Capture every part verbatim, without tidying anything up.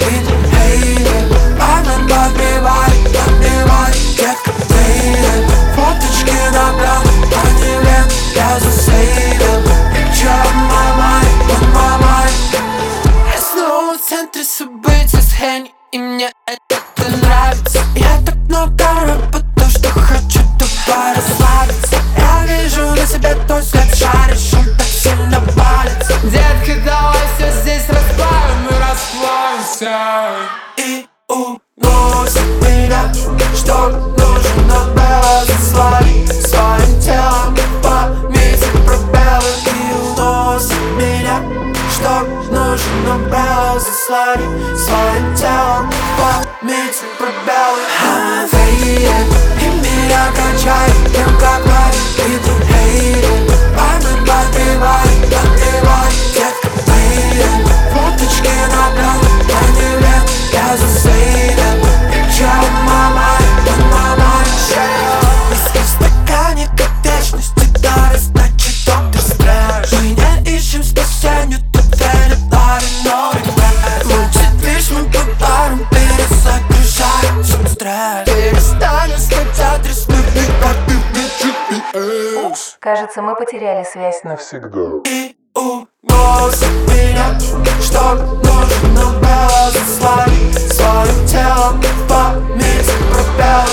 и ты хейтер. Пламен подбивает, подбивает, детка, baby. Фоточки на пленку, а не лент, я засейвил. Picture on my mind, on my mind. Я снова в центре событий с Хенни, и мне это нравится. Я так много работаю, что хочу тупо расслабиться. Я вижу на себе твой след, шаришь, он так сильно палится. Детка, давай все здесь расплавим и расплавимся. И уносит меня, что нужно было заслать своим телом памяти пробелы. И уносит меня, что нужно было заслать своим телом памяти пробелы. I'm faded, и меня качает, прям как лайф, и ты хейтер. Пламен подбивает, подбивает, детка, baby. Фоточки на пленку, а не лент, я засейвил. Picture on my mind, on my mind, yeah. Виски в стакане, как вечность, гитара, значит доктор Стрэндж. Мы не ищем спасенья, тут верят лари, но регрет. Мучит лишь мы подарим, перезагружаем стресс. Перестань искать адрес, мы прикопим джи пи эс. Кажется, мы потеряли связь навсегда. И уносит меня, что нужно было заслать своим телом памяти пробелы.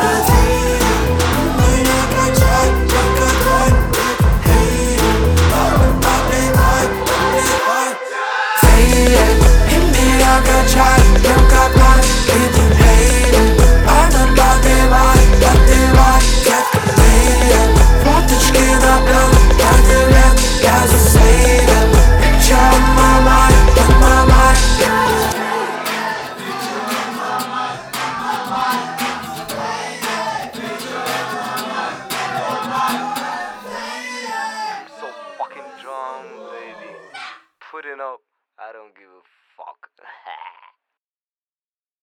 Меня качает, как огонь, хейтер. Пламен подбивает, подбивает, фейдер. И меня качает, прям как лайф, и ты хейтер. Пламен подбивает, подбивает, детка, baby. Фоточки на пленку, а не лент, я засейвил. Picture on my mind, on my mind. So fucking drunk, baby. Putting up, I don't give a fuck.